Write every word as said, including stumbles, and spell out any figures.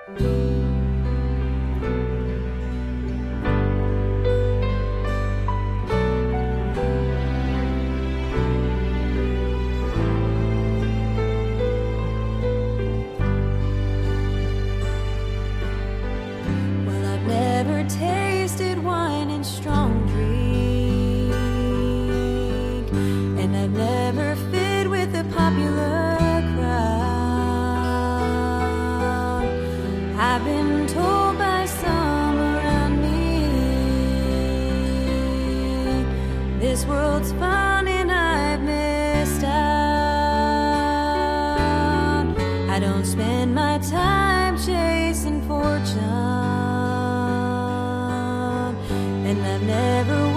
Tasted wine and strong drink, and I've never fit with the popular crowd. I've been told by some around me this world's fun and I've missed out. I don't spend my time chasing fortune, and I've never